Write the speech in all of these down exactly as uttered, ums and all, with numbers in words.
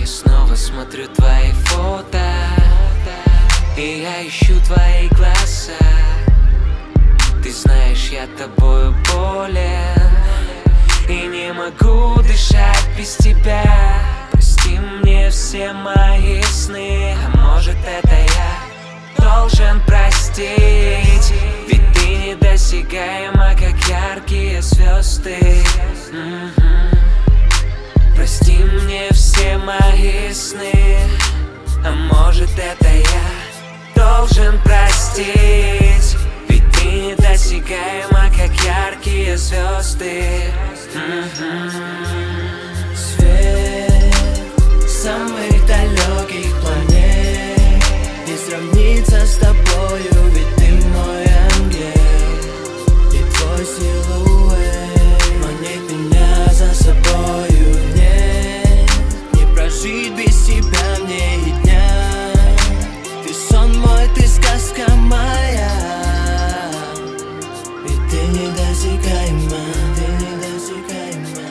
снова смотрю твои фото, и я ищу твои глаза. Ты знаешь, я тобою болен, и не могу дышать без тебя. Прости мне все мои сны, а может это я должен простить. Ведь ты недосягаема, как яркие звезды. М-м-м. Прости мне все мои сны, а может это я должен простить. Ведь ты недосягаема, как яркие звезды. М-м-м. Свет самых далеких планет не сравнится с тобою, ведь ты мой ангел, и твой силуэт манит меня за собою. Нет, не прожить без тебя мне и дня. Ты сон мой, ты сказка моя, ведь ты недосягаема, ты недосягаема.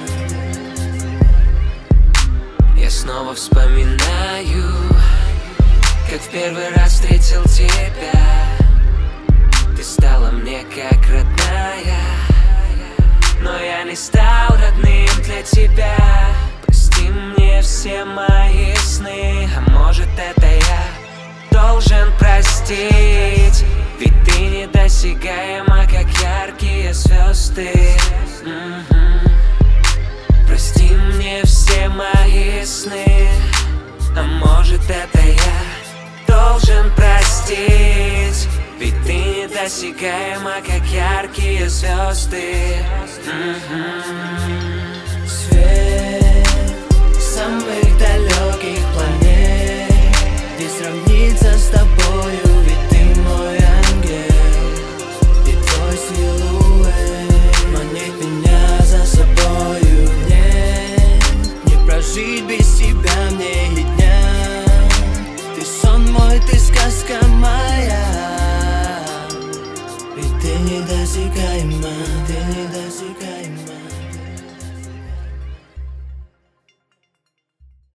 Я снова вспоминаю, как в первый раз встретил тебя. Ты стала мне как родная, но я не стал родным для тебя. Прости мне все мои сны, а может это я должен простить. Ведь ты недосягаема, как яркие звезды. М-м-м. Прости мне все мои сны, а может это я должен простить. Ведь ты недосягаема, как яркие звезды. М-м-м. Свет самых далеких планет не сравнится с тобою, ведь ты мой ангел, и твой силуэт манит меня за собою. Нет, не прожить без тебя мне и дня. Ты сон мой, ты сказка моя, ведь ты недосягаема, ты недосягаема.